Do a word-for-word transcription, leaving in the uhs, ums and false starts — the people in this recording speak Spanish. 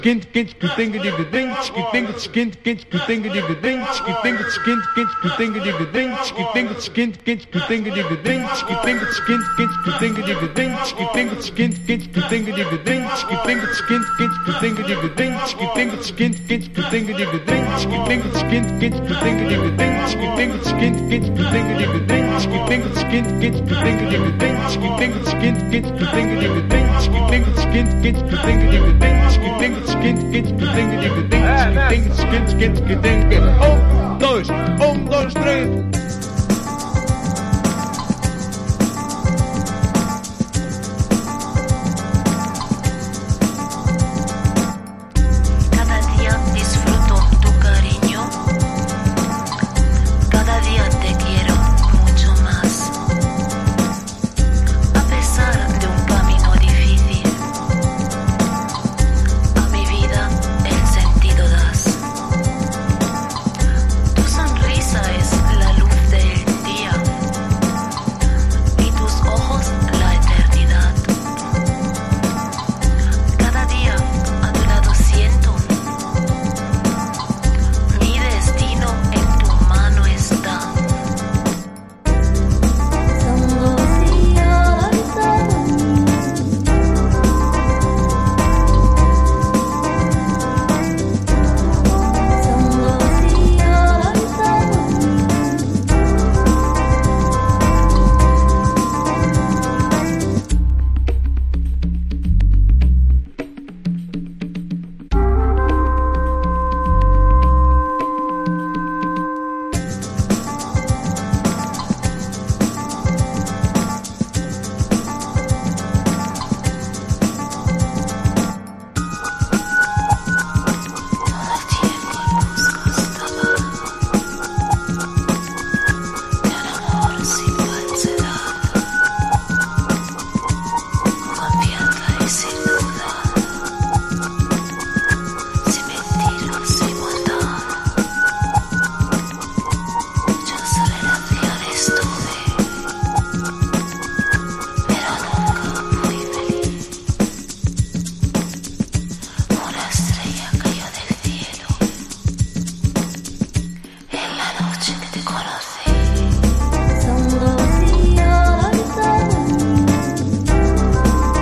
quente, quente, que tenga diga dentes, que tenga quente, quente, que tenga diga dentes, que tenga quente, quente, que tenga diga dentes, que tenga quente, quente, que tenga diga dentes, que tenga quente, quente, que tenga diga dentes, que tenga quente, quente, que tenga diga dentes, que tenga quente, quente, que tenga diga dentes, que tenga quente, quente, que tenga diga dentes, que tenga quente, quente, que tenga diga dentes, que tenga quente, quente, que tenga diga dentes, que tenga quente, quente, que tenga diga dentes, que tenha quente, quente, que tenga diga dentes, que tenha quente, quente, que tenga diga dentes, que tenha quente, quente, que tenha diga dentes, que tenha quente, quente, que tenha. Um, dois, um, dois, três.